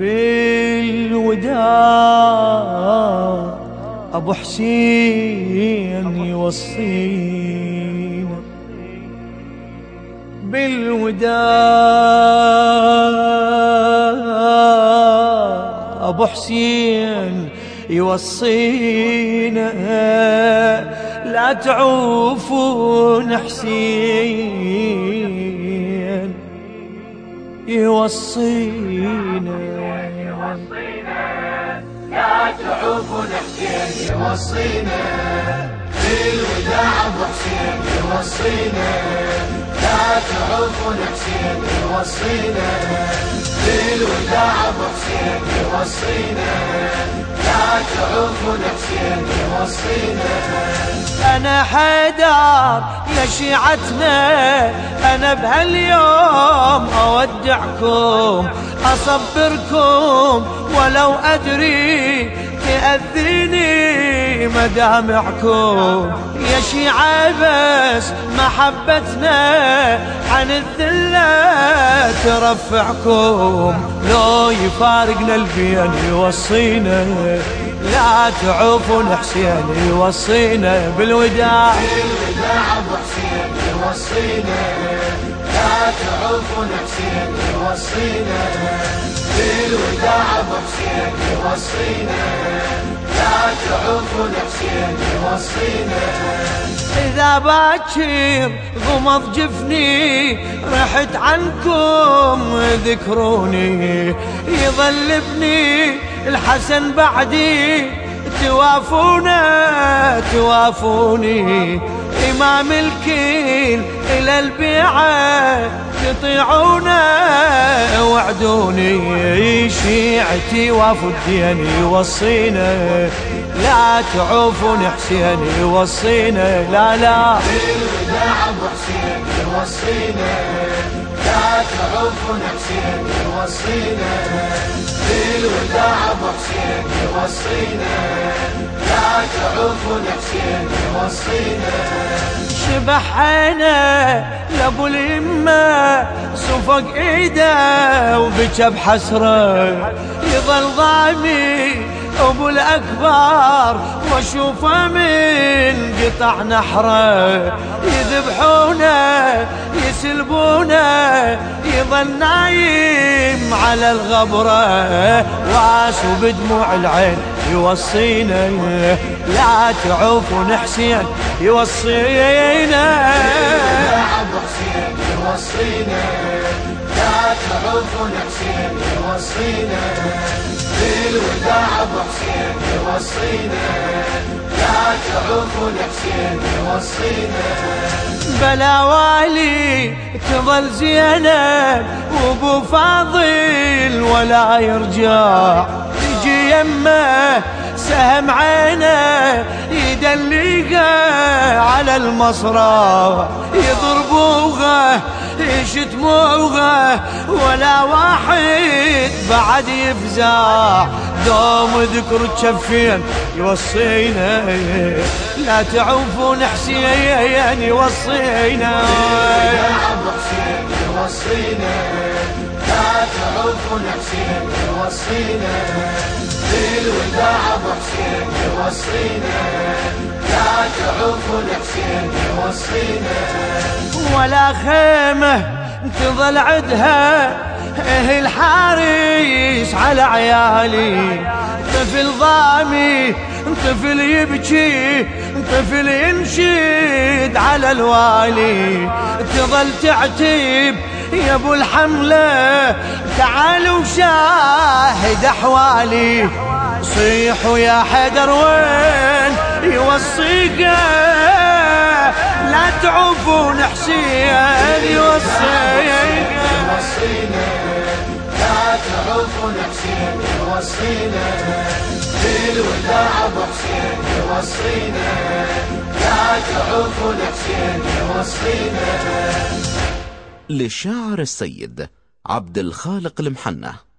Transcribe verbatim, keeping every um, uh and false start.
بالوداع أبو حسين يوصينا، بالوداع أبو حسين يوصينا، لا تعوفون حسين يوصينا، لا تعوفون حسين يوصينا، بالوداع ابو حسين يوصينا، لا تعوفون حسين يوصينا، بالوداع ابو حسين يوصينا، لا تعوفون حسين يوصينا. أنا حيدر يا شيعتنا، أنا بهاليوم أودعكم أصبركم، ولو أدري تأذيني مدامعكم يا شيعة، بس محبتنا عن الذلة ترفعكم، لو يفارقنا البين يوصينا، لا تعوفون حسين يوصينا، بالوداع بالوداع ابو حسين يوصينا، لا تعوفون حسين يوصينا، بالوداع ابو حسين يوصينا، لا تعوفون حسين يوصينا. إذا باكر غمض جفني رحت عنكم ذكروني، يظل ابني الحسن بعدي توافونا توافوني، إمام الكيل إلى البيعة تطيعونا وعدوني، شيعتي وافوا الدين يوصينا، لا تعوفون حسين يوصينا، لا لا بالوداع ابو حسين يوصينا، لا تعوفون حسين يوصينا، بالوداع ابو حسين يوصينا، لا تعوفون حسين يوصينا. شبح عينه لابو اليمه صفق ايده وبكى بحسره، يظل ضامي ابو الاكبر واشوفه من قطع نحره، يذبحونه يسلبونه يظل نايم على الغبره، واسو بدموع العين يوصينا، لا تعوفون حسين يوصينا، ابو حسين يوصينا، لا تعوفون حسين يوصينا، بالوداع ابو حسين يوصينا، لا تعوفون حسين يوصينا. بلا والي تظل زينب وابو فاضل ولا يرجع، يجي يمه سهم عينه يدلقه على المصرع، يضربوه يشتموه ولا واحد بعد يفزع، دوم ذكر الشفين يوصينا، لا تعوفون حسين يوصينا، ابو حسين يوصينا، لا تعوفون حسين يوصينا، بالوداع ابو حسين يوصينا، لا تعوفون حسين يوصينا. ولا خيمه تظل عدها اهل حارس على عيالي، طفل ضامي طفل يبكي طفل ينشد على الوالي، تظل تعتب يا ابو الحمله تعال وشاهد احوالي، صيحوا يا حيدر وين يوصيك، لا تعوفون حسين يوصيك، لا تعوفون حسين يوصينا، بالوداع ابو حسين يوصينا، لا تعوفون حسين يوصينا. للشاعر السيد عبد الخالق المحنة.